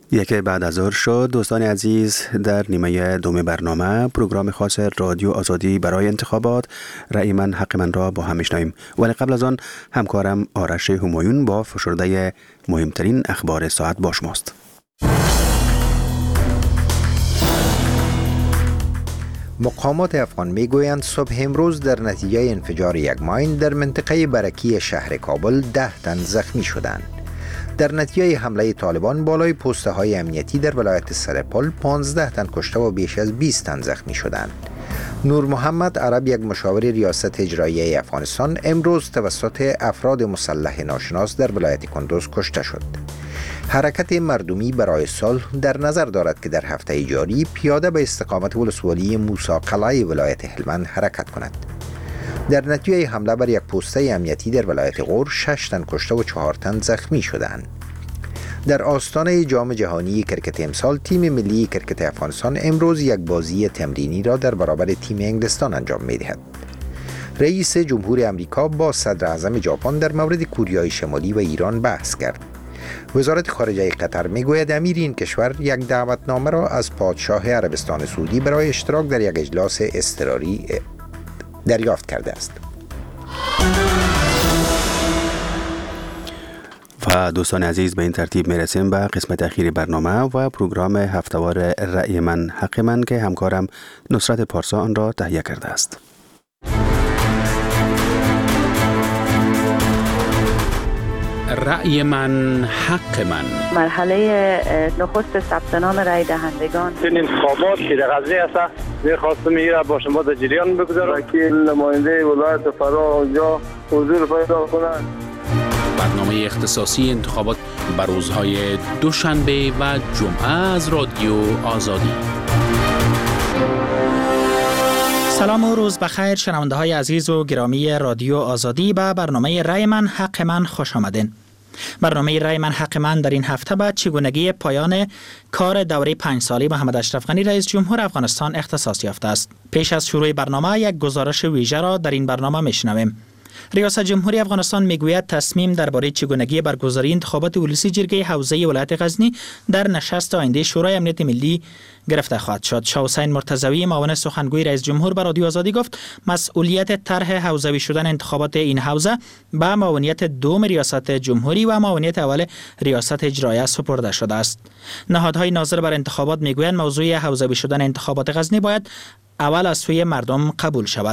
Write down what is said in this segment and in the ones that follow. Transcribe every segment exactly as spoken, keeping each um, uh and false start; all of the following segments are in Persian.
یک بعد از ظهر شد. دوستان عزیز، در نیمه دوم برنامه پروگرام خاص رادیو آزادی برای انتخابات رأی من حق من را با هم میشنویم، ولی قبل از آن همکارم آرش همایون با فشرده مهمترین اخبار ساعت با شماست. مقامات افغان میگویند صبح امروز در نتیجه انفجار یک ماین در منطقه برکی شهر کابل ده تن زخمی شدند. در نتیجه حمله طالبان بالای پسته های امنیتی در ولایت سرپل پانزده تن کشته و بیش از بیست تن زخمی شدند. نور محمد عرب، یک مشاور ریاست اجرایی افغانستان، امروز توسط افراد مسلح ناشناس در ولایت کندوز کشته شد. حرکت مردمی برای صلح در نظر دارد که در هفته جاری پیاده به استقامت ولسوالی موسی قلعه ولایت هلمند حرکت کند. در نتیجه حمله بر یک پوسته امنیتی در ولایت غور شش تن کشته و چهار تن زخمی شدند. در آستانه جام جهانی کرکت امسال، تیم ملی کرکت افغانستان امروز یک بازی تمرینی را در برابر تیم انگلستان انجام می‌دهد. رئیس جمهور آمریکا با صدر اعظم ژاپن در مورد کوریای شمالی و ایران بحث کرد. وزارت خارجه قطر میگوید امیر این کشور یک دعوتنامه را از پادشاه عربستان سعودی برای اشتراک در یک اجلاس اضطراری دریافت کرده است. و دوستان عزیز، به این ترتیب میرسیم به قسمت اخیر برنامه و پروگرام هفتهوار رأی من حق من که همکارم نصرت پارسا آن را تهیه کرده است. رأی من حق من. مرحله نخست ثبت نام رأی دهندگان. این انتخابات که در غزنی است، می‌خواستم میره با شما در جریان بگذارم که نماینده ولایت فرا اونجا حضور پیدا کنند. برنامه اختصاصی انتخابات بر روزهای دوشنبه و جمعه از رادیو آزادی. سلام و روز بخیر شنونده های عزیز و گرامی رادیو آزادی. به برنامه رأی من حق من خوش آمدین. برنامه رأی من حق من در این هفته به چگونگی پایان کار دوره پنج سالی محمد اشرف غنی رئیس جمهور افغانستان اختصاص یافته است. پیش از شروع برنامه یک گزارش ویژه را در این برنامه میشنویم. ریاست جمهوری افغانستان میگوید تصمیم درباره چگونگی برگزاری انتخابات ولسی جرگه حوزه ولایت غزنی در نشست آینده شورای امنیت ملی گرفته خواهد شد. شاه حسین مرتضوی معاون سخنگوی رئیس جمهور به رادیو آزادی گفت مسئولیت طرح حوزوی شدن انتخابات این حوزه به معاونیت دوم ریاست جمهوری و معاونیت اول ریاست اجرایی سپرده شده است. نهادهای ناظر بر انتخابات میگویند موضوع حوزوی شدن انتخابات غزنی باید اول از سوی مردم قبول شود.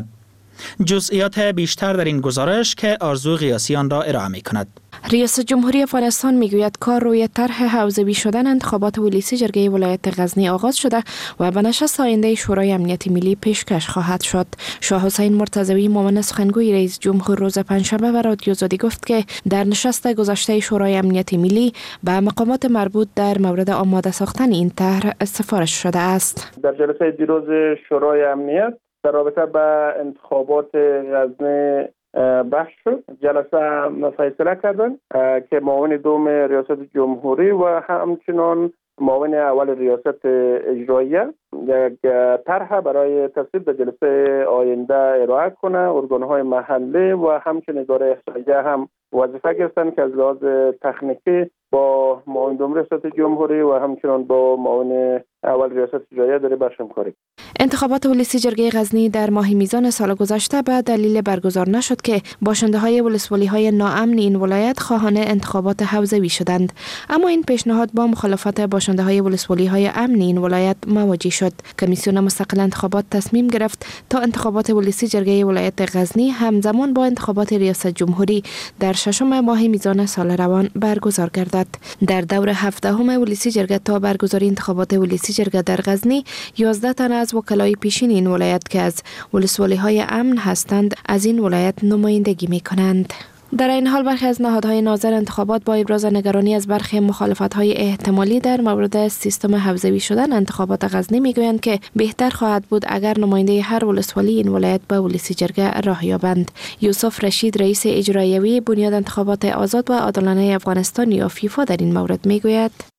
جزئیات بیشتر در این گزارش که آرزو قیاسی آن را ارائه می کند. ریاست جمهوری افغانستان میگوید کار روی طرح حوزوی شدن انتخابات ولسی جرگه ولایت غزنی آغاز شده و به نشست آینده شورای امنیت ملی پیشکش خواهد شد. شاه حسین مرتضوی معاون سخنگوی رئیس جمهور روز پنجشنبه به رادیو آزادی گفت که در نشست گذشته شورای امنیت ملی به مقامات مربوط در مورد آماده ساختن این طرح سفارش شده است. در جلسه دیروز شورای امنیت در رابطه با انتخابات غزنی بحث شد. جلسه فیصله کردن که معاون دوم ریاست جمهوری و همچنان معاون اول ریاست اجراییه یک طرح برای تصویب در جلسه آینده ارائه کنه. ارگان‌های محلی و همچنین اداره احصاییه هم وظیفه گرفتن که از لحاظ تکنیکی با معاون دوم ریاست جمهوری و همچنان با معاون اول ریاست اجراییه داره برشم کاری. انتخابات ولسی جرگه غزنی در ماه میزان سال گذشته به دلیل برگزار نشد که باشنده های ولسوالی های ناامن این ولایت خواهان انتخابات حوزوی شدند، اما این پیشنهاد با مخالفت باشنده های ولسوالی های امن این ولایت مواجه شد. کمیسیون مستقل انتخابات تصمیم گرفت تا انتخابات ولسی جرگه ولایت غزنی همزمان با انتخابات ریاست جمهوری در ششم ماه میزان سال روان برگزار گردد. در دور هفدهم ولسی جرگه تا برگزاری انتخابات ولسی جرگه در غزنی یازده تن از وکلای پیشین این ولایت که از ولسوالی های امن هستند از این ولایت نمایندگی می کنند. در این حال برخی از نهادهای ناظر انتخابات با ابراز نگرانی از برخی مخالفت‌های احتمالی در مورد سیستم حوزوی شدن انتخابات غزنی میگویند که بهتر خواهد بود اگر نماینده هر ولسوالی این ولایت به ولسی جرگه راه یابند. یوسف رشید رئیس اجرایی بنیاد انتخابات آزاد و عادلانه افغانستان یا فیفا در این مورد میگوید: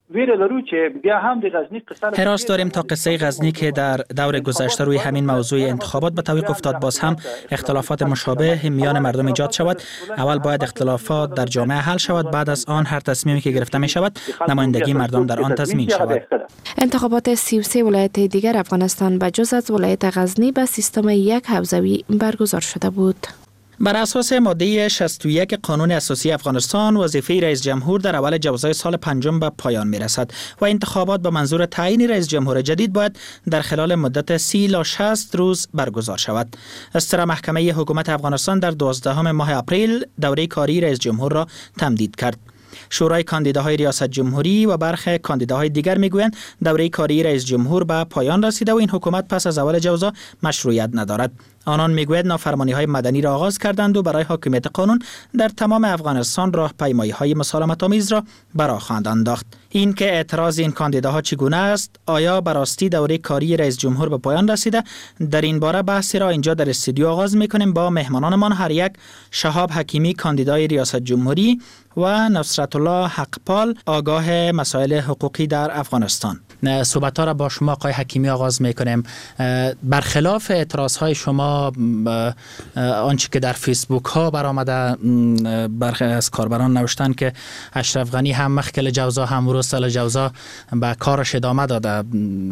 ویره لرو چې بیا هم د غزنی قصه حراس داریم تا قصه غزنی که در دور گذشته روی همین موضوع انتخابات به توقف افتاد باز هم اختلافات مشابه میان مردم ایجاد شود. اول باید اختلافات در جامعه حل شود، بعد از آن هر تصمیمی که گرفته می شود نمایندگی مردم در آن تضمین شود. انتخابات سی و سه ولایت دیگر افغانستان به جز از ولایت غزنی به سیستم یک حوزوی برگزار شده بود. بر اساس ماده شصت و یک قانون اساسی افغانستان وظیفه رئیس جمهور در اول جوزای سال پنجم به پایان می رسد و انتخابات به منظور تعیین رئیس جمهور جدید باید در خلال مدت سی تا شصت روز برگزار شود. استرا محکمه حکومت افغانستان در دوازدهم ماه اپریل دوره کاری رئیس جمهور را تمدید کرد. شورای کاندیداهای ریاست جمهوری و برخی کاندیداهای دیگر میگویند دوره کاری رئیس جمهور به پایان رسیده و این حکومت پس از اول جوزا مشروعیت ندارد. آنان میگویند نافرمانی‌های مدنی را آغاز کردند و برای حاکمیت قانون در تمام افغانستان راهپیمایی‌های مسالمت‌آمیز را برآ خواهند انداخت. این که اعتراض این کاندیداها چگونه است، آیا به راستی دوره کاری رئیس جمهور به پایان رسیده؟ در این باره بحثی را اینجا در استودیو آغاز می‌کنیم با مهمانانمان، هر یک شهاب حکیمی کاندیدای ریاست جمهوری و نصرت الله حقپال آگاه مسائل حقوقی در افغانستان. صحبت‌ها را با شما آقای حکیمی آغاز می‌کنیم. برخلاف اعتراض‌های شما آنچه که در فیسبوک ها برآمده، برخی از کاربران نوشتن که اشرف غنی هم مخکل جوزا هم ورسل جوزا به کارش ادامه داده.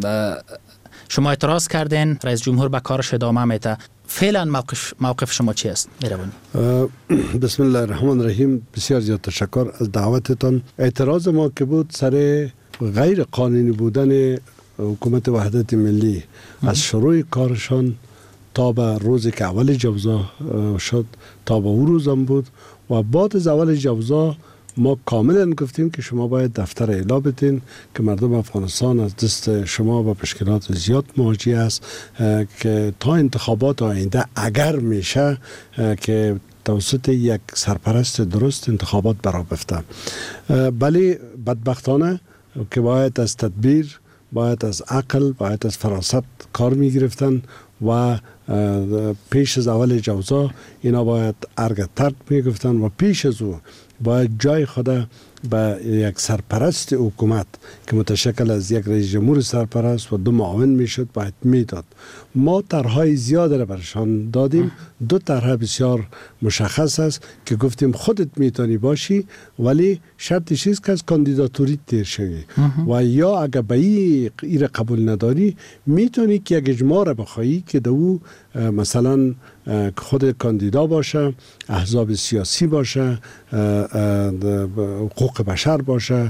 شما اعتراض کردین رئیس جمهور به کارش ادامه میده. فعلا موقف موقف شما چی است؟ مهربانی. بسم الله الرحمن الرحیم. بسیار زیاد تشکر از دعوتتان. اعتراض ما که بود سر غیر قانونی بودن حکومت وحدت ملی از شروع کارشان تا به روزی که اول جوزا شد تا به اون روز هم بود و بعد از اول جوزا ما کاملا گفتیم که شما باید دفتر اعلا بتین که مردم افغانستان از دست شما با مشکلات زیاد مواجه است که تا انتخابات آینده اگر میشه که توسط یک سرپرست درست انتخابات برا بفته. ولی بدبختانه که باید از تدبیر، باید از عقل، باید از فراست کار می گرفتن و پیش از اول جوزا اینا باید ارگ ترک می گفتن و پیش از او باید جای خود به یک سرپرست حکومت که متشکل از یک رئیس جمهور سرپرست و دو معاون میشد باید میداد. ما طرحهای زیاد را برشان دادیم. دو طرح بسیار مشخص است که گفتیم خودت میتونی باشی ولی شرطی چیست که از کاندیداتوری تیر شوی و یا اگر به این قبول نداری میتونی که یک اجماع را بخوایی که دو مثلا خود کاندیدا باشه، احزاب سیاسی باشه، حقوق بشر باشه،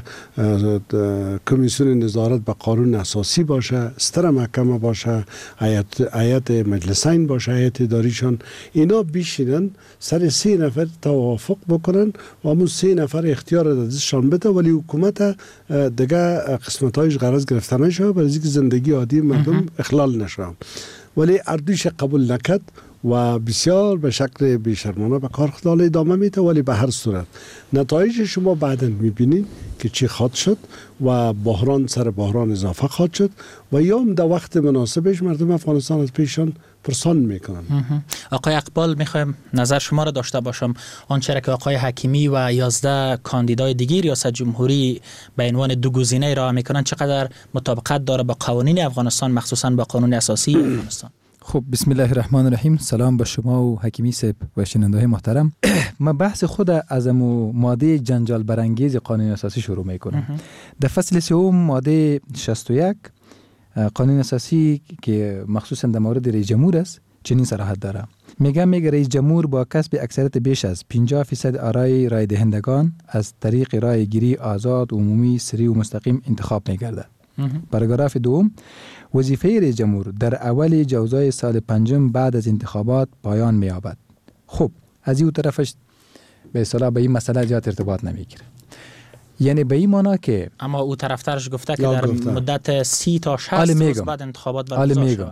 کمیسیون نظارت به قانون اساسی باشه، ستر محکمه باشه، هیئت مجلسین باشه، هیئت اداریشان، اینا بیشینن سر سه نفر توافق بکنن و همون سه نفر اختیار دستشان بده ولی حکومت دیگه قسمتایش غرض گرفته نشه برای اینکه زندگی عادی مردم اخلال نشه. ولی اردوش قبول نکرد و بسیار به شکل بیشرمانه به کار خود ادامه میده. ولی به هر صورت نتایج شما بعدا میبینید که چی خواهد شد و بحران سر بحران اضافه خواهد شد و یا هم در وقت مناسبش مردم افغانستان از پیشان پرسان میکنن. آقای اقبال میخوایم نظر شما را داشته باشم. آنچه که آقای حکیمی و یازده کاندیدای دیگه ریاست جمهوری به عنوان دو گزینه ارائه میکنن چقدر مطابقت داره با قوانین افغانستان، مخصوصا با قانون اساسی افغانستان؟ خب بسم الله الرحمن الرحیم. سلام به شما و حکیمی صاحب و شنونده های محترم. من بحث خود از ماده جنجال برانگیز قانون اساسی شروع میکنم. در فصل سوم ماده شصت و یک قانون اساسی که مخصوصا در مورد رئیس جمهور است چنین صراحت داره. میگه میگه رئیس جمهور با کسب اکثریت بیش از پنجاه فیصد آرای رای دهندگان از طریق رای گیری آزاد، عمومی، سری و مستقیم انتخاب میگردد. پاراگراف دوم وظیفه رئیس جمهور در اول جوزای سال پنجم بعد از انتخابات پایان می‌یابد. خب از این طرفش به اصطلاح به این مسئله زیاد ارتباط نمیگیره. یعنی به این معنی که اما او طرفدارش گفته که در گفته. مدت سی تا شصت روز بعد انتخابات برگزار شود.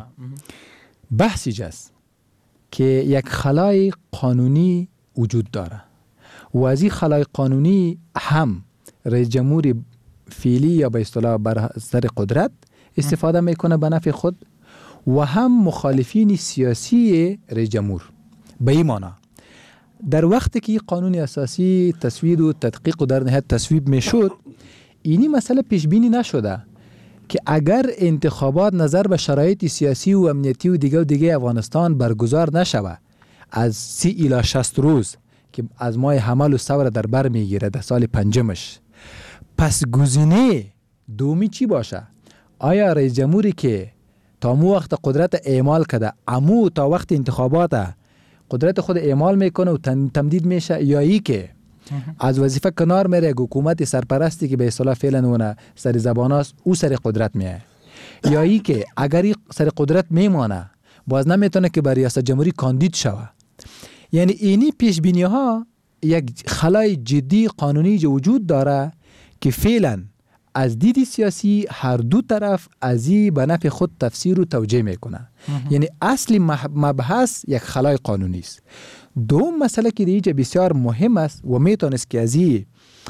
بحثی جاست که یک خلای قانونی وجود داره و از این خلای قانونی هم رئیس جمهور فعلی یا به اصطلاح بر سر قدرت استفاده میکنه به نفع خود و هم مخالفین سیاسی رئیس جمهور. به این معنی در وقتی که قانون اساسی تصویب و تدقیق و در نهایت تصویب میشد اینی مسئله پیش بینی نشده که اگر انتخابات نظر به شرایط سیاسی و امنیتی و دیگه و دیگه افغانستان برگزار نشود از سی الی شصت روز که از ماه حمل و ثور در بر میگیره در سال پنجمش، پس گزینه دومی چی باشه؟ آیا رئیس جمهوری که تا مو وقت قدرت اعمال کرده امو تا وقت انتخابات قدرت خود اعمال میکنه و تمدید میشه، یا ای که از وظیفه کنار میره حکومت سرپرستی که به اصطلاح فعلا اون سر زبان است او سر قدرت میه، یا ای که اگر سر قدرت میمانه باز نمیتونه که برای ریاست جمهوری کاندید شوه. یعنی اینی پیش بینی ها یک خلای جدی قانونی وجود داره که فعلا از دید سیاسی هر دو طرف ازی به نفع خود تفسیر و توجیه میکنه. یعنی اصلی مبحث یک خلای قانونی است. دوم مسئله که دیگه بسیار مهم است و میتونست که ازی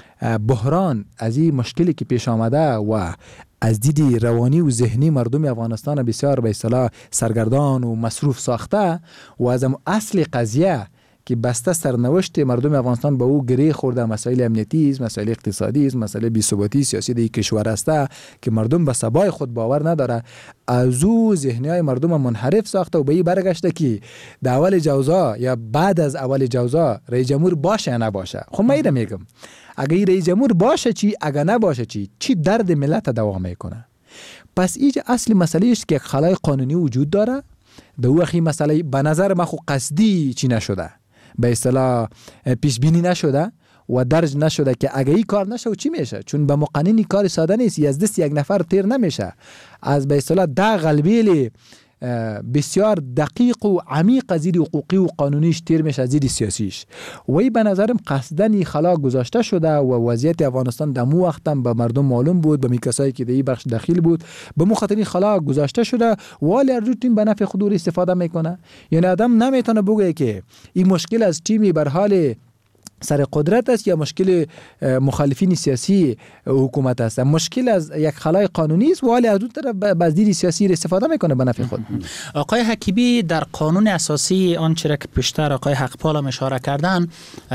بحران، ازی مشکلی که پیش آمده و از دید روانی و ذهنی مردم افغانستان بسیار به اصطلاح سرگردان و مصروف ساخته و از اصل قضیه که بسته سرنوشت مردم افغانستان به او گره خورده، مسائل امنیتی است، مسائل اقتصادی است، مسائل بی‌ثباتی سیاسی در کشور است که مردم به سبای خود باور نداره، از او ذهنیای مردم منحرف ساخته و به این برگشته که در اول جوزا یا بعد از اول جوزا رئیس جمهور باشه یا نباشه. خب من اینو میگم اگه رئیس جمهور باشه چی، اگه نباشه چی، چی درد ملت دوام میکنه؟ پس اینجا اصل مسئله است که یک خلای قانونی وجود داره. در واقع مسئله به نظر من خو قصدی چی نشده، به اصطلاح پیش بینی نشده و درج نشده که اگه این کار نشه چی میشه، چون به مقننی کار ساده نیست، از دست یک نفر تیر نمیشه. از به اصطلاح ده غلبیل بسیار دقیق و عمیق از دید حقوقی و قانونیش تیر میشه از دید سیاسیش. وی به نظرم قصدن خلا گذاشته شده و وضعیت افغانستان دمو وقتم به مردم معلوم بود، به می کسایی که در این بخش دخیل بود به مخاطر خلا گذاشته شده ولی ارجوتیم به نفع خود استفاده میکنه. یعنی آدم نمیتونه بگه که این مشکل از تیمی بر حال سر قدرت است یا مشکل مخالفین سیاسی حکومت است. مشکل از یک خلای قانونی است ولی از اون طرف از دید سیاسی استفاده میکنه به نفع خود. آقای حکیمی در قانون اساسی آنچه را که پیشتر آقای حقپال هم اشاره کردن،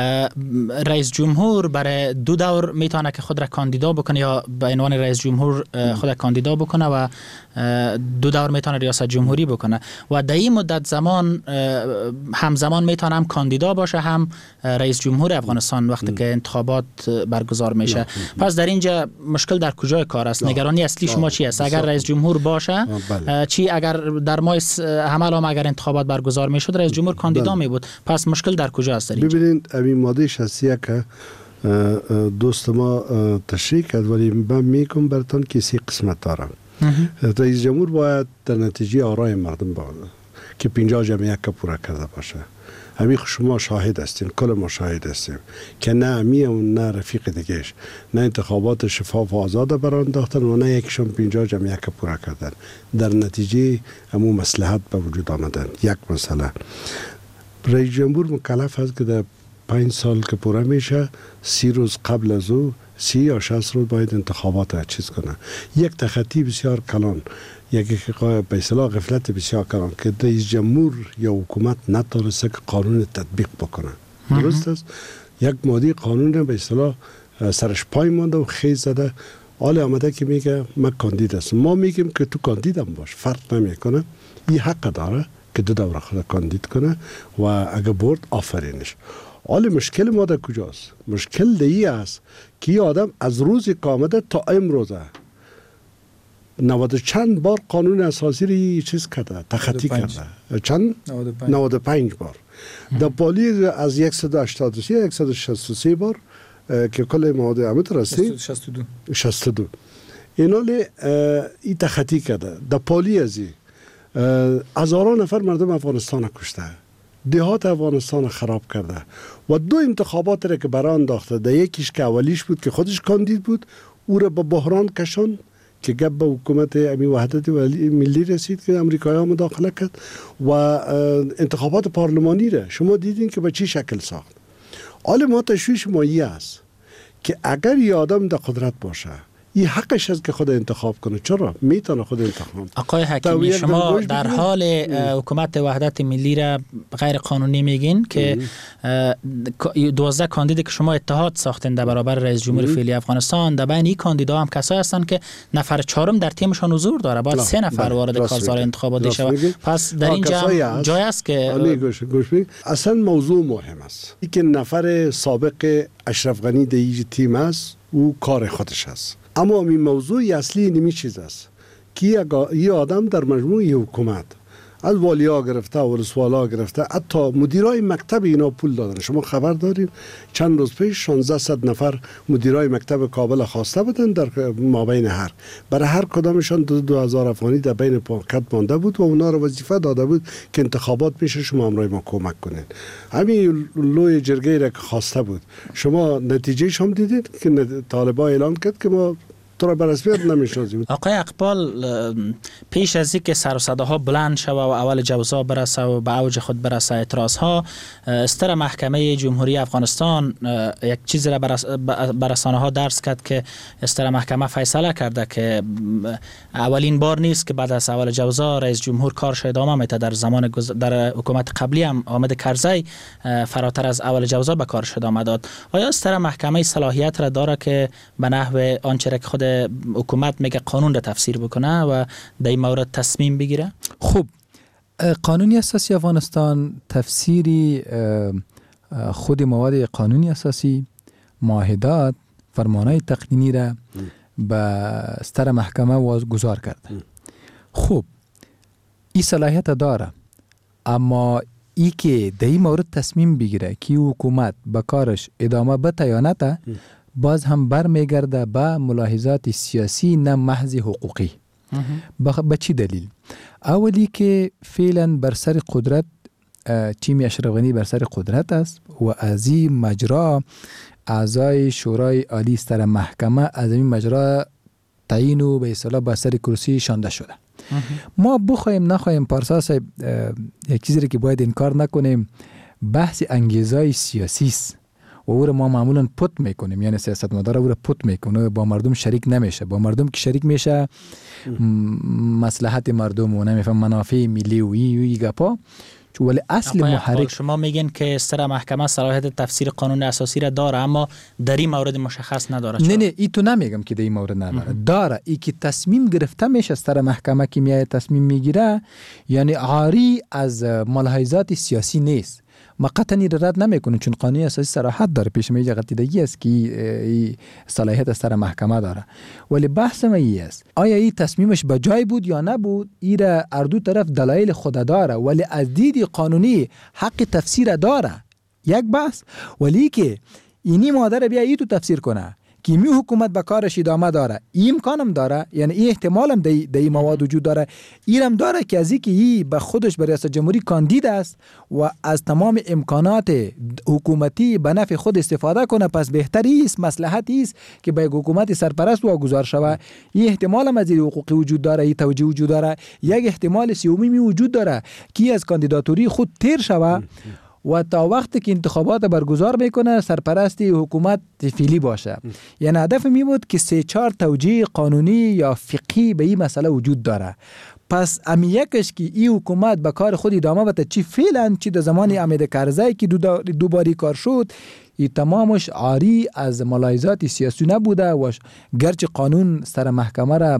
رئیس جمهور برای دو دور میتونه که خود را کاندیدا بکنه یا به عنوان رئیس جمهور خود را کاندیدا بکنه و دو دور میتونه ریاست جمهوری بکنه و در این مدت زمان همزمان میتونه هم کاندیدا باشه هم رئیس جمهور افغانستان وقتی که انتخابات برگزار میشه. پس در اینجا مشکل در کجای کار است؟ نگرانی اصلی شما چی است؟ اگر رئیس جمهور باشه چی، اگر در ماه حمل هم اگر انتخابات برگزار میشد رئیس جمهور کاندیدا می بود، پس مشکل در کجا است؟ ببینید همین ماده شصت که دوست ما تشریح کرد ولی من میگم براتون که سی قسمت دارم. رئیس جمهور باید در نتیجه آرای مردم باشه که پنجاه جمعیت که پورا کرده باشه. همین شما شاهد هستین، کل ما شاهد هستیم که نه امی و نه رفیق دیگهش نه انتخابات شفاف و آزاد بران انداختن و نه یکشون پنجاه جمعیت که پورا کردن. در نتیجه همون مصلحت به وجود آمدن. یک مسئله رئیس جمهور مکلف هست که در پنج سال که پورا میشه سی روز قبل از او سی یا شصت روز باید انتخابات چیز کنه. یک تخطی بسیار کلان، یک به اصطلاح غفلت بسیار کلان که رئیس جمهور یا حکومت نتونسته که قانون تطبیق بکنه. درست است؟ یک ماده قانون به اصطلاح سرش پای مانده و خیز زده، حال آمده که میگه من کاندید هستم. ما میگیم که تو کاندیدم باش، فرق نمیکنه. این حق داره که دو دوره خود کاندید کنه و اگه برد آفرینش. حال مشکل ما در کجاست؟ مشکل دیگه است که این آدم از روزی که آمده تا امروزه نود چند بار قانون اساسی رو چیز کرده، تخطی کرده. چند؟ نود و پنج بار. در پالی از صد و هشتاد و سه صد و شصت و سه بار که کل مواد عمد رسید شصت و دو شصت و دو اینا ای تخطی کرده. در پالی ازی هزاران نفر مردم افغانستان کشته، دهات افغانستان خراب کرده و دو انتخابات را که برای انداخته، در یکیش که اولیش بود که خودش کاندید بود او را به بحران کشان که گپ به حکومت امی وحدت ملی رسید که امریکایی ها مداخله کرد و انتخابات پارلمانی را شما دیدین که به چی شکل ساخت. حال ما تشویش ما ای است که اگر یه آدم در قدرت باشه این حقش است که خود انتخاب کنه. چرا میتونه خود انتخاب. آقای حکیمی شما در حال حکومت وحدت ملی را غیر قانونی میگین که دوازده کاندید که شما اتحاد ساختین در برابر رئیس جمهور فعلی افغانستان، در بین این کاندیدا هم کسایی هستند که نفر چهارم در تیمشان حضور داره، باید سه نفر وارد کارزار انتخابات شود. پس در اینجا جای است که گوش گوش اصلا موضوع مهم است. این که نفر سابق اشرف غنی در این تیم است او کار خودش است، اما این موضوع اصلی نمی چیز است که یه آدم در مجموعه حکومت از والیا گرفته، ولسوالا گرفته، حتی مدیرای مکتب اینا پول دادن. شما خبر دارین چند روز پیش شانزده صد نفر مدیرای مکتب کابل خواسته بودن در مابین هر برای هر کدامشان دو, دو هزار افغانی در بین پاکت مانده بود و اونا رو وظیفه داده بود که انتخابات میشه شما همراه ما کمک کنین. همین لوی جرگه را که خواسته بود، شما نتیجهش هم دیدید که طالبان اعلان کرد که ما تو را برسپید نمیشناسیم. آقای اقبال، پیش از اینکه سر و صداها بلند شود و اول جوزا برسه و به اوج خود برسه اعتراض ها، استر محکمه جمهوری افغانستان یک چیز را برسانه ها درس کرد که استر محکمه فیصله کرده که اولین بار نیست که بعد از اول جوزا رئیس جمهور کارش ادامه میده. در زمان گز... در حکومت قبلی هم حامد کرزی فراتر از اول جوزا به کارش ادامه داد. آیا استر محکمه صلاحیت را داره که به نحو آنچه که خود حکومت میگه قانون را تفسیر بکنه و در این مورد تصمیم بگیره؟ خب قانون اساسی افغانستان تفسیری خود مواد قانونی اساسی، معاهدات، فرمانهای تقنینی را به استر محکمه واگذار کرده. خب این صلاحیت داره، اما ای که در این مورد تصمیم بگیره که حکومت به کارش ادامه بده یا نده، باز هم بر میگرده به ملاحظات سیاسی نه محض حقوقی. به چی دلیل؟ اولی که فعلا بر سر قدرت تیم اشرف غنی بر سر قدرت است و از این مجرا اعضای شورای عالی استر محکمه از این مجرا تعیین و به اصطلاح بر سر کرسی شانده شده. ما بخوایم نخوایم پارسا صاحب یک چیزی که باید انکار نکنیم، بحث انگیزهای سیاسی است و او را ما معمولا پت میکنیم، یعنی سیاستمدار او را پت میکنه، با مردم شریک نمیشه. با مردم که شریک میشه مصلحت مردم و نمیفهم منافع ملی و ای گپا. ولی اصل محرک شما میگین که استر محکمه صلاحیت تفسیر قانون اساسی را داره اما در این مورد مشخص نداره. نه نه ای تو نمیگم که در این مورد نداره، داره. ای که تصمیم گرفته میشه استر محکمه که میای تصمیم میگیره، یعنی عاری از ملاحظات سیاسی نیست. ما قطعا رد نمیکنیم چون قانون اساسی صراحت داره، پیش میجه قطعیدگی است که صلاحیت استر محکمه داره. ولی بحث ما این است آیا این تصمیمش به جای بود یا نبود؟ این را هر دو طرف دلایل خود داره، ولی از دید قانونی حق تفسیر داره. یک بحث. ولی که اینی مادر بیا ای تو تفسیر کنه که می حکومت به کارش ادامه داره، این امکانم داره، یعنی این احتمال هم در این مواد وجود داره. اینم داره که از اینکه ای به خودش به ریاست جمهوری کاندید است و از تمام امکانات حکومتی به نفع خود استفاده کنه، پس بهتری است، مصلحتی است که به حکومت سرپرست واگذار شود. این احتمال هم از این حقوقی وجود داره، این توجیه وجود داره. یک احتمال سومی می وجود داره که از کاندیداتوری خود تیر شود و تا وقتی که انتخابات برگزار میکنه سرپرستی حکومت فعلی باشه. یعنی هدف می بود که سه چهار توجیه قانونی یا فقهی به این مسئله وجود داره. پس امی یکش که این حکومت به کار خود ادامه بده، چی فعلا چی در زمان حامد کرزی که دوباری کار شد، این تمامش عاری از ملاحظات سیاسی نبوده و گرچه قانون سر محکمه را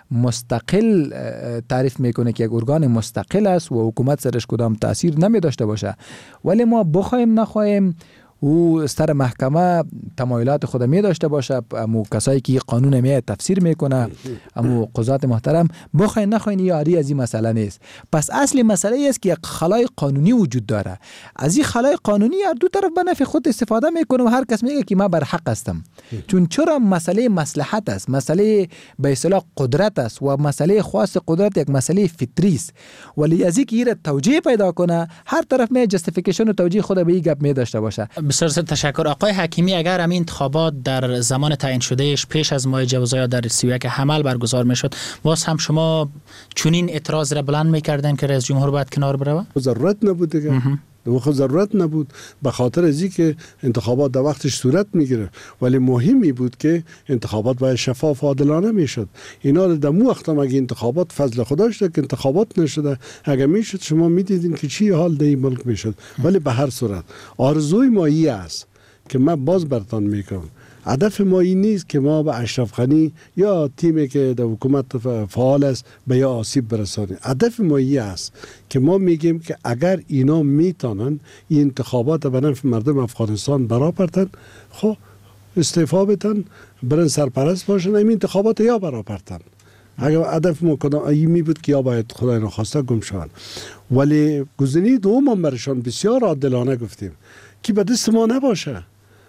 مستقل تعریف میکنه که یک ارگان مستقل است و حکومت سرش کدام تأثیر نمی داشته باشه، ولی ما بخوایم نخوایم او سر محکمه تمایلات خود می داشته باشه. امو کسایی که قانون می تفسیر میکنه، امو قضات محترم، بخواین نخواین یاری از این مسئله نیست. پس اصل مسئله است که یک خلای قانونی وجود داره. از این خلای قانونی هر دو طرف به نفع خود استفاده میکنه و هر کس میگه که من بر حق هستم. چون چرا مسئله مصلحت است، مسئله به اصطلاح قدرت است و مسئله خاص قدرت یک مسئله فطری است. ولی از اینکه این توجیه پیدا کنه، هر طرف می جستیفیکیشن و توجیه خود به این گپ می داشته باشه. بسیار تشکر. آقای حکیمی، اگر همین انتخابات در زمان تعیین شدهش پیش از ماه جوزا یا در سی و یک حمل برگزار میشد، باز هم شما چنین اعتراض را بلند میکردن که رئیس جمهور باید کنار بروه؟ ضرورت نبود دیگه. دو خود ضرورت نبود، به خاطر ازی که انتخابات در وقتش صورت میگیره، ولی مهمی بود که انتخابات باید شفاف و عادلانه میشد. اینا در مو وقت هم اگه انتخابات فضل خدا شده که انتخابات نشده، اگه میشد شما میدیدین که چی حال در این ملک میشد. ولی به هر صورت آرزوی ما این است که من باز برتان میکنم، هدف ما این نیست که ما به اشرف غنی یا تیمی که در حکومت فعال است به یا آسیب برسانیم. هدف ما این است که ما میگیم که اگر اینا میتونن این انتخابات به نفع مردم افغانستان برا پرتن، خب استعفا بدن، برن سرپرست باشن، این انتخابات یا برا پرتن. اگر هدف ما کدام این می بود که یا باید خدای نخواسته گم شوند. ولی گزینه دوم هم برشان بسیار عادلانه گفتیم که به دست ما نباشه.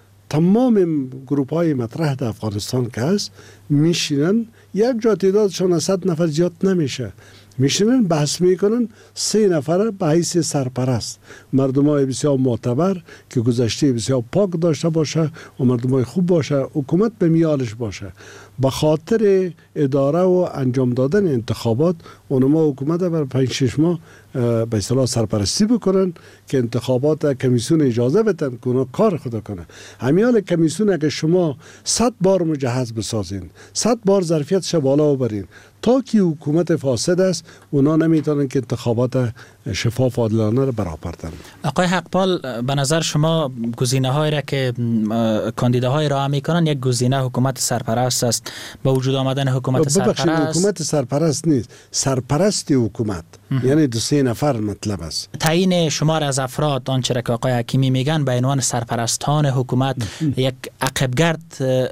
تمام گروپ های مطرح در افغانستان که هست میشینن، یک جا تعدادشان از صد نفر زیاد نمیشه، میشینن بحث میکنن، سه نفر به حیث سرپرست، مردم های بسیار معتبر که گذشته بسیار پاک داشته باشه و مردم های خوب باشه، حکومت به میالش باشه. به خاطر اداره و انجام دادن انتخابات اونما حکومت بر پنج شش ماه به اصطلاح سرپرستی بکنن که انتخابات کمیسیون اجازه بدن که اونا کار خدا کنه. همیال کمیسیون اگه شما صد بار مجهز بسازین، صد بار ظرفیتش بالا ببرین، تا که حکومت فاسد است اونا نمیتونن که انتخابات شفاف و عادلانه رو برآوردن. آقای حقپال، به نظر شما گزینه‌هایی را که کاندیداهای را میکنن، یک گزینه حکومت سرپرست است، با وجود آمدن حکومت سرپرست حکومت سرپرست نیست، سرپرست حکومت، یعنی دو سه نفر مطلب است. تعیین شمار از افراد، آنچه را که آقای حکیمی میگن به عنوان سرپرستان حکومت یک عقبگرد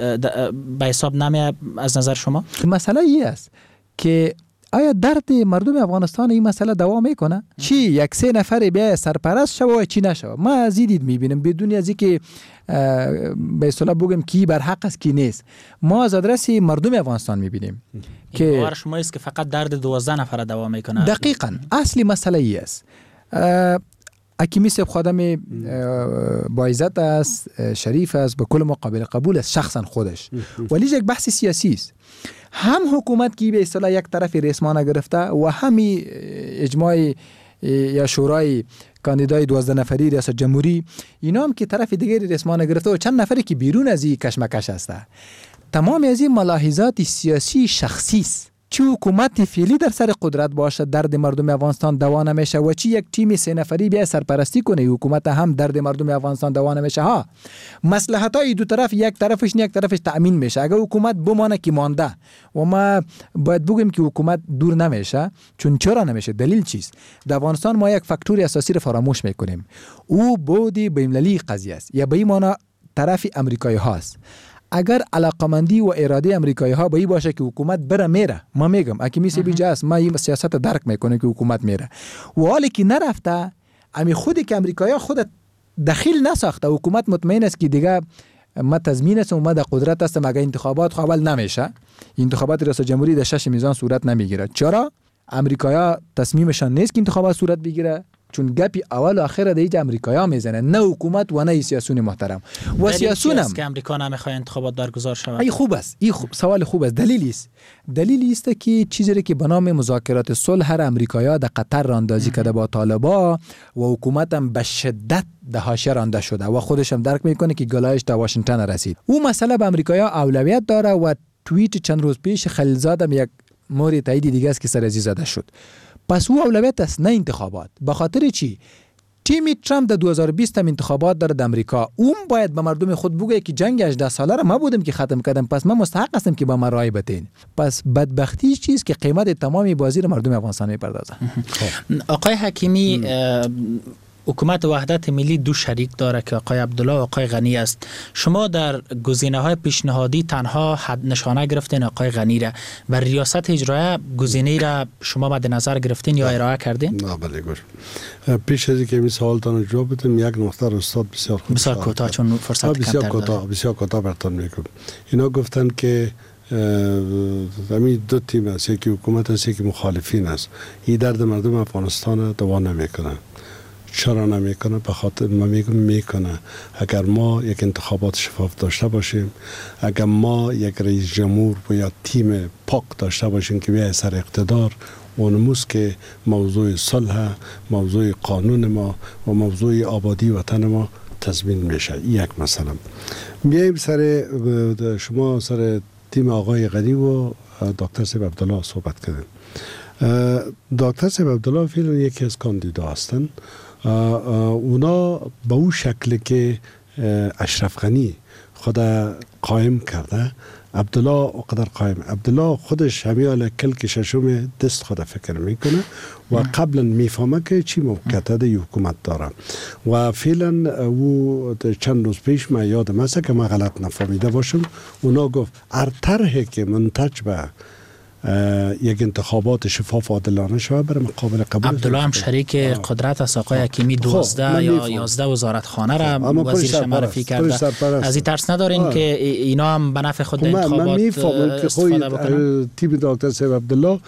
به حساب نمی از نظر شما؟ مسئله ای است که آیا درد مردم افغانستان این مسئله دوام میکنه؟ چی یک سه نفر بیا سرپرست شوه و چی نشوه؟ ما از این دید میبینیم، بدون از اینکه به اصطلاح بگم کی بر حق است کی نیست، ما از آدرس مردم افغانستان میبینیم که باور شما است که فقط درد دوازده نفر دوام میکنه. دقیقاً اصلی مسئله ای است. حکیمی صاحب خادم با عزت است، شریف است، به کل ما قابل قبول است شخصا خودش، ولی یک بحث سیاسی است. هم حکومت کی به اصطلاح یک طرف رسمانه گرفته و همی اجماع یا شورای کاندیدای دوازده نفری ریاست جمهوری، اینا هم که طرف دیگری رسمانه گرفته و چند نفری که بیرون از این کشمکش هسته. تمام از این ملاحظات سیاسی شخصی است. چی حکومت فعلی در سر قدرت باشه درد مردم افغانستان دوا نمیشه و چی یک تیم سه نفری بیا سرپرستی کنه حکومت هم درد مردم افغانستان دوا نمیشه. ها مصلحت های دو طرف یک طرفش نه یک طرفش تأمین میشه. اگر حکومت بمانه که مانده و ما باید بگیم که حکومت دور نمیشه، چون چرا نمیشه؟ دلیل چیست؟ در افغانستان ما یک فاکتور اساسی رو فراموش میکنیم، او بود بین‌المللی قضیه است یا به این معنی طرف امریکایی هاست. اگر علاقمندی و اراده امریکایی ها به این باشه که حکومت بره میره، ما میگم حکیمی سی بیجا است، ما این سیاست درک میکنه که حکومت میره و حالی که نرفته، امی خودی که امریکایی ها خود دخیل نساخته، حکومت مطمئن است که دیگه ما تضمین است و ما در قدرت هستم، اگر انتخابات قابل نمیشه، انتخابات ریاست جمهوری در شش میزان صورت نمیگیره. چرا؟ امریکایی ها تصمیمشان نیست که انتخابات صورت بگیره، چون گپی اول و آخر دیگه امریکایی‌ها میزنه، نه حکومت و نه سیاسیون محترم. و سیاسیون هم که امریکا نمیخواد انتخابات برگزار شود. این خوب است، این خوب. سوال خوب است. دلیلی است دلیلی است که چیزی که به نام مذاکرات صلح هر امریکایی‌ها در قطر راندازی کرده با طالبان و حکومت هم به شدت در حاشیه رانده شده و خودش هم درک میکنه که گلایش تا واشنگتن رسید. او مسئله به امریکایی‌ها اولویت داره و توییت چند روز پیش خلیلزاد هم یک مورد تایید دیگه است که سر ازی زده شد. پس او اولویت است نه انتخابات. به خاطر چی؟ تیم ترامپ در دو هزار و بیست هم انتخابات داره در امریکا. اون باید به مردم خود بگه که جنگ هجده ساله را ما بودم که ختم کردم، پس من مستحق هستم که با من رای بدین. پس بدبختی چیز که قیمت تمامی بازی را مردم افغانستان میپردازه. آقای حکیمی، حکومت وحدت ملی دو شریک داره که آقای عبدالله و آقای غنی است. شما در گزینه‌های پیشنهادی تنها حد نشانه گرفتین آقای غنی را و ریاست اجرایی گزینه را شما مد نظر گرفتین یا ارائه کردین؟ نه بله گوش. پیش از اینکه این سوالتان جواب بدم یک نقطه رو استاد بسیار خوب بسیار کوتاه چون فرصت کمتر بسیار کوتاه بسیار کوتاه براتون میگم. اینا گفتن که همین دو تیم است، یکی حکومت است یکی مخالفین است. این درد مردم افغانستان دوا نمیکنه. چرا نمیکنه؟ به خاطر ما میگم میکنه. اگر ما یک انتخابات شفاف داشته باشیم، اگر ما یک رئیس جمهور و یا تیم پاک داشته باشیم که بیای سر اقتدار، اونموست که موضوع صلح، موضوع قانون ما و موضوع آبادی وطن ما تضمین میشه. یک مثلا میایم سر شما سر تیم آقای غنی و دکتر صاحب عبدالله صحبت کردیم. دکتر صاحب عبدالله فعلا یکی از کاندیدا هستند. اونا به اون شکل که اشرف غنی خود قائم کرده، عبدالله اقدر قائم. عبدالله خودش همیال کلک ششم دست خود فکر میکنه و قبلا میفهمه که چی موقعیت ده حکومت داره و فعلا او چند روز پیش ما یادم هست که ما غلط نفهمیده باشم، اونا گفت هر طرحی که منتج به یک انتخابات شفاف و عادلانه شود برای مقابل قبول. عبدالله هم شریک قدرت است. آقای حکیمی دوازده یا یازده وزارتخانه را وزیرش معرفی کرده. از این ترس ندارین که اینا هم به نفع خود انتخابات استفاده بکنن؟ تیم دکتر صاحب عبدالله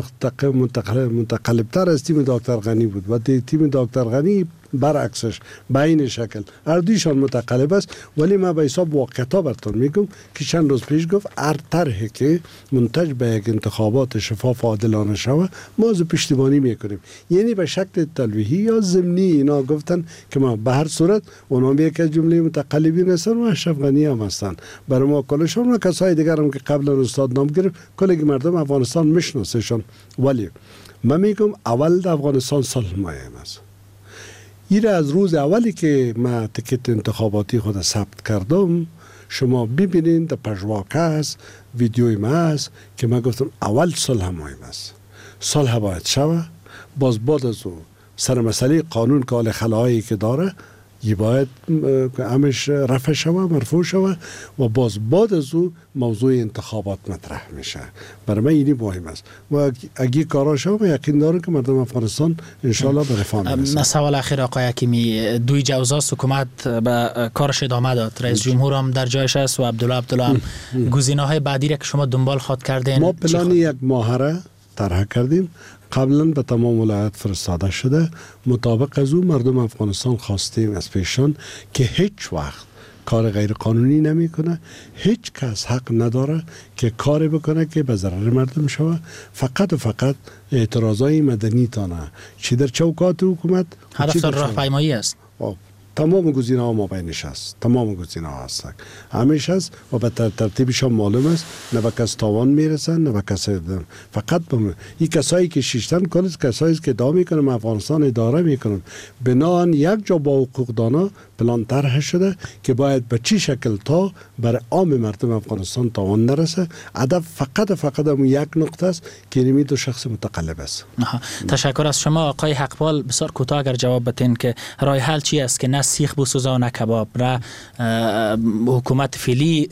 متقلب تر از تیم دکتر غنی بود و تیم دکتر غنی برعکسش به این شکل اردیشان متقلب است. ولی ما به حساب واقعیت براتون میگم که چند روز پیش گفت هر طرحی که منتج به یک انتخابات شفاف و عادلانه شود ما از پشتیبانی میکنیم. یعنی به شکل تلویحی یا ضمنی اینا گفتن که ما به هر صورت اونا یک از جمله متقلبین هستن و اشرف غنی هم هستن. برای ما کلشون و کسای دیگر هم که قبلا استاد نام گرفت کلی مردم افغانستان میشناسهشون. ولی من میگم اول در افغانستان صلح مهم است. این از روز اولی که ما تکت انتخاباتی خود ثبت کردم شما ببینید در پژواک است، ویدیوی ما است که من گفتم اول صلح مهم است. صلح باید شود. باز بعد از او سر مسئله قانون که حال خلاهایی که داره یه باید همش رفع شود، مرفوع شود و باز بعد از او موضوع انتخابات مطرح میشه. برای من اینی مهم است و اگه کارا شود من یقین دارم که مردم افغانستان انشالله به رفاه میرسن. سوال اخیر آقای حکیمی، دوی جوزاست حکومت به کارش ادامه داد، رئیس جمهور هم در جایش است و عبدالله عبدالله هم گزینه‌های بعدی را که شما دنبال خواد کردین. ما پلان یک ماهره طرح کردیم، قبلا به تمام ولایت فرستاده شده. مطابق از او مردم افغانستان خواستیم از پیشان که هیچ وقت کار غیر قانونی نمی کنه. هیچ کس حق نداره که کار بکنه که به ضرر مردم شوه. فقط و فقط اعتراضای مدنی تانه چی در چوکات حکومت هدف راهپیمایی است. تمام گزینه ها ما بینش است، تمام گزینه ها هست همیشه است و به ترتیبشان معلوم است. نه به کس تاوان میرسن نه به کس دم. فقط به این کسایی که شیشتن کل کسایی که ادعا میکنن افغانستان اداره میکنن بنان یک جا با حقوق دانا پلان طرح شده که باید به چی شکل تا برای عام مردم افغانستان تاوان نرسه. هدف فقط فقط هم یک نقطه است که نمی دو شخص متقلب است. تشکر از شما آقای حقپال. بسیار کوتاه اگر جواب بدین که راه حل چی است که نه سیخ بسوزا و نه کباب را حکومت فعلی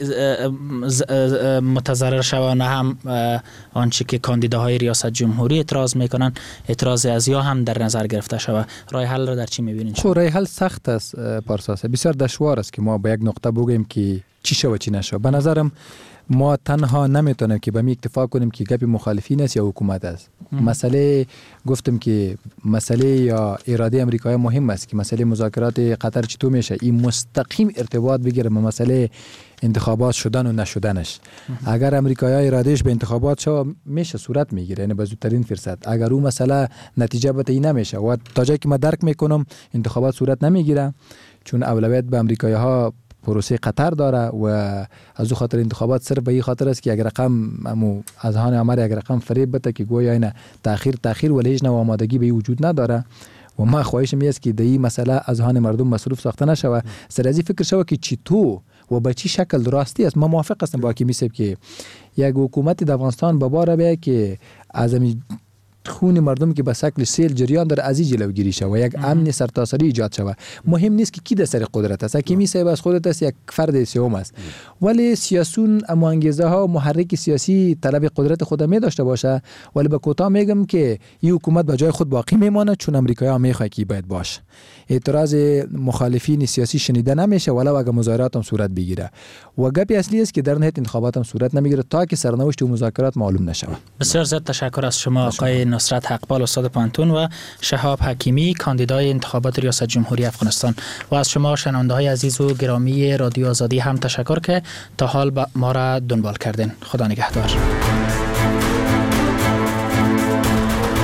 متضرر شود نه هم آنچه که کاندیداهای ریاست جمهوری اعتراض میکنن اعتراض از یا هم در نظر گرفته شود. راه حل را در چی میبینید؟ خب راه حل سخت است پارساس، بسیار دشوار است که ما به یک نقطه بگیم که چی شود چی نشود. به نظرم ما تنها نمیتونیم که به می اکتفا کنیم که گپ مخالفین است یا حکومت است. مسئله گفتم که مسئله یا اراده امریکایی مهم است که مسئله مذاکرات قطر چطور میشه این مستقیم ارتباط بگیره به مسئله انتخابات شدن و نشدنش. اگر امریکایی ارادهش به انتخابات شو میشه صورت میگیره، یعنی به زودترین فرصت. اگر اون مسئله نتیجه بده این نمیشه و تا جایی که من درک میکنم انتخابات صورت نمیگیره چون اولویت به امریکایی ها پروسه قطر داره و از او خاطر انتخابات صرف به این خاطر است که اگر رقم امو از هان عمر اگر رقم فریب بده که گویا اینا تاخیر تاخیر ولی هیچ نوع آمادگی به وجود نداره و ما خواهشم است که دی مسئله از هان مردم مصروف ساخته نشوه. سر از فکر شوه که چطور و به چی شکل راستی است. ما موافق هستم با حکیمی صاحب که یک حکومت در افغانستان به بار بیاید که از خون مردم که به شکل سیل جریان در از جلوگیری شود و یک امن سرتاسری ایجاد شود. مهم نیست که کی در سر قدرت است. حکیمی صاحب از خودت است یک فرد سیوم است ولی سیاسون اما انگیزه ها و محرک سیاسی طلب قدرت خود می داشته باشه. ولی به کوتاه میگم که این حکومت به جای خود باقی میمانه چون امریکایی ها میخواد که باید باشه. اعتراض مخالفین سیاسی شنیده نمیشه ولو اگر مظاهرات هم صورت بگیره و گپی اصلی است که در نهایت انتخابات هم صورت نمیگیره تا که سرنوشت و مذاکرات معلوم نشه. بسیار زیاد تشکر از شما آقای نصرت حقپال استاد پانتون و شهاب حکیمی کاندیدای انتخابات ریاست جمهوری افغانستان و از شما شنونده های عزیز و گرامی رادیو آزادی هم تشکر که تا حال ما را دنبال کردین. خدا نگهدار.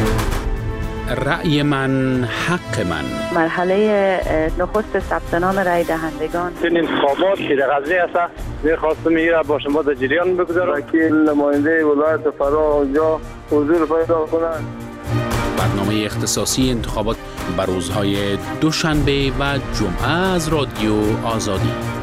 رأی من حق من. مرحله نخست ثبت نام رای دهندگان. این انتخابات که در غزنی است، می‌خواستم این با شما در جریان بگذارم که نماینده ولایت فرا اونجا حضور پیدا کنند. برنامه اختصاصی انتخابات بر روزهای دوشنبه و جمعه از رادیو آزادی.